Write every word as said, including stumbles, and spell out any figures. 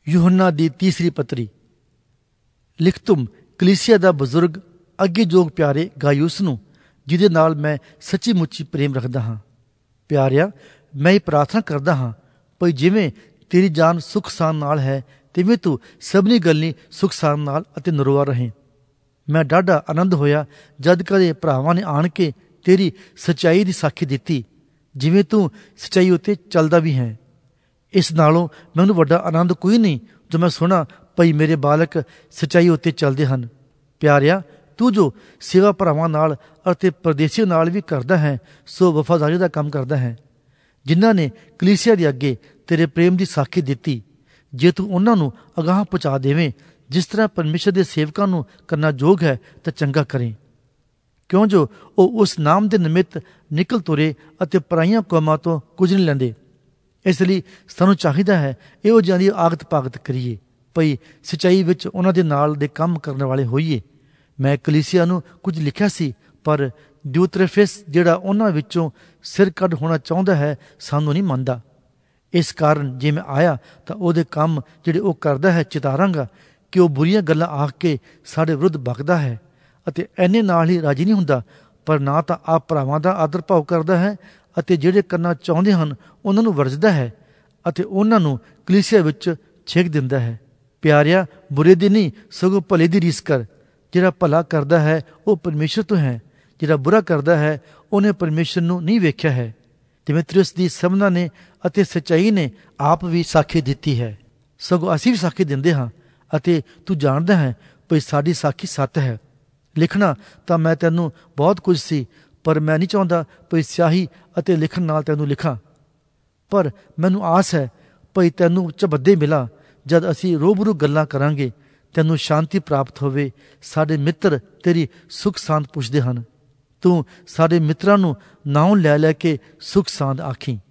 यूहन्ना दी तीसरी पत्री। लिख तुम कलीसिया दा बजुर्ग अगे जोग प्यारे गायुस नूं, जिहदे नाल मैं सच्ची मुच्ची प्रेम रखदा हाँ। प्यारिया, मैं ये प्रार्थना करदा हाँ भई जिवें तेरी जान सुख सान नाल है, तिवें तू सबनी गल्ली सुख सान नाल अते नरोआ रहें। मैं डाढा आनंद होया जद कदे भरावां ने आण के तेरी सच्चाई दी साखी दित्ती, जिवें तू सच्चाई उत्ते चलदा भी है। इस नालों मैनूं वड्डा आनंद कोई नहीं जो मैं सुना भई मेरे बालक सच्चाई उत्ते चलदे हन। प्यारिया, तू जो सेवा भरावां नाल अते परदेसियों नाल भी करदा है, सो वफादारी दा काम करदा है, जिन्हां ने कलीसिया दे अगे तेरे प्रेम दी साखी दित्ती। जे तू उन्हां नूं अगाह पहुँचा देवें जिस तरह परमेश्वर दे सेवकां नूं करना जोग है, तां चंगा करें, क्यों जो ਉਹ उस नाम दे निमित्त निकल तुरे ਅਤੇ ਪਰਾਈਆਂ ਕੌਮਾਂ ਤੋਂ ਕੁਝ ਨਹੀਂ ਲੈਂਦੇ। ਇਸ ਲਈ ਸਾਨੂੰ ਚਾਹੀਦਾ ਹੈ ਇਹੋ ਜਿਹਾਂ ਦੀ ਆਗਤ ਪਾਗਤ ਕਰੀਏ ਭਈ ਸੱਚਾਈ ਵਿੱਚ ਉਹਨਾਂ ਦੇ ਨਾਲ ਦੇ ਕੰਮ ਕਰਨ ਵਾਲੇ ਹੋਈਏ। ਮੈਂ ਕਲੀਸਿਆ ਨੂੰ ਕੁਝ ਲਿਖਿਆ ਸੀ, ਪਰ ਦਿਉਤਰੇਫਸ ਜਿਹੜਾ ਉਹਨਾਂ ਵਿੱਚੋਂ ਸਿਰ ਕੱਢ ਹੋਣਾ ਚਾਹੁੰਦਾ ਹੈ, ਸਾਨੂੰ ਨਹੀਂ ਮੰਨਦਾ। ਇਸ ਕਾਰਨ ਜੇ ਮੈਂ ਆਇਆ ਤਾਂ ਉਹਦੇ ਕੰਮ ਜਿਹੜੇ ਉਹ ਕਰਦਾ ਹੈ ਚਿਤਾਰਾਂਗਾ ਕਿ ਉਹ ਬੁਰੀਆਂ ਗੱਲਾਂ ਆਖ ਕੇ ਸਾਡੇ ਵਿਰੁੱਧ ਬਕਦਾ ਹੈ ਅਤੇ ਇੰਨੇ ਨਾਲ ਹੀ ਰਾਜੀ ਨਹੀਂ ਹੁੰਦਾ, ਪਰ ਨਾ ਤਾਂ ਆਪ ਭਰਾਵਾਂ ਦਾ ਆਦਰ ਭਾਵ ਕਰਦਾ ਹੈ ਅਤੇ ਜਿਹੜੇ ਕਰਨਾ ਚਾਹੁੰਦੇ ਹਨ ਉਹਨਾਂ ਨੂੰ ਵਰਜਦਾ ਹੈ ਅਤੇ ਉਹਨਾਂ ਨੂੰ ਕਲੀਸਿਆ ਵਿੱਚ ਛੇਕ ਦਿੰਦਾ ਹੈ। ਪਿਆਰਿਆ, ਬੁਰੇ ਦੀ ਨਹੀਂ ਸਗੋਂ ਭਲੇ ਦੀ ਰੀਸ ਕਰ। ਜਿਹੜਾ ਭਲਾ ਕਰਦਾ ਹੈ ਉਹ ਪਰਮੇਸ਼ਰ ਤੋਂ ਹੈ, ਜਿਹੜਾ ਬੁਰਾ ਕਰਦਾ ਹੈ ਉਹਨੇ ਪਰਮੇਸ਼ਰ ਨੂੰ ਨਹੀਂ ਵੇਖਿਆ ਹੈ। ਤਿਮੋਥਿਉਸ ਦੀ ਸਭਨਾਂ ਨੇ ਅਤੇ ਸੱਚਾਈ ਨੇ ਆਪ ਵੀ ਸਾਖੀ ਦਿੱਤੀ ਹੈ, ਸਗੋਂ ਅਸੀਂ ਵੀ ਸਾਖੀ ਦਿੰਦੇ ਹਾਂ ਅਤੇ ਤੂੰ ਜਾਣਦਾ ਹੈ ਭਈ ਸਾਡੀ ਸਾਖੀ ਸੱਤ ਹੈ। ਲਿਖਣਾ ਤਾਂ ਮੈਂ ਤੈਨੂੰ ਬਹੁਤ ਕੁਝ ਸੀ, ਪਰ ਮੈਂ ਨਹੀਂ ਚਾਹੁੰਦਾ ਭਈ ਸਿਆਹੀ ਅਤੇ ਲਿਖਣ ਨਾਲ ਤੈਨੂੰ ਲਿਖਾਂ। ਪਰ ਮੈਨੂੰ ਆਸ ਹੈ ਭਈ ਤੈਨੂੰ ਝਬੱਦੇ ਮਿਲਾ ਜਦ ਅਸੀਂ ਰੂਬਰੂ ਗੱਲਾਂ ਕਰਾਂਗੇ, ਤੈਨੂੰ ਸ਼ਾਂਤੀ ਪ੍ਰਾਪਤ ਹੋਵੇ। ਸਾਡੇ ਮਿੱਤਰ ਤੇਰੀ ਸੁੱਖ ਸਾਂਦ ਪੁੱਛਦੇ ਹਨ, ਤੂੰ ਸਾਡੇ ਮਿੱਤਰਾਂ ਨੂੰ ਨਾਉਂ ਲੈ ਲੈ ਕੇ ਸੁੱਖ ਸਾਂਦ ਆਖੀ।